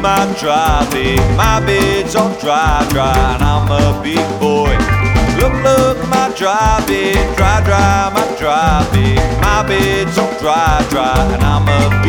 my drivey, my bed's all dry, dry, and I'm a big boy. Look, look, my drivey, dry, dry, my drivey, my bed's all dry, dry, and I'm a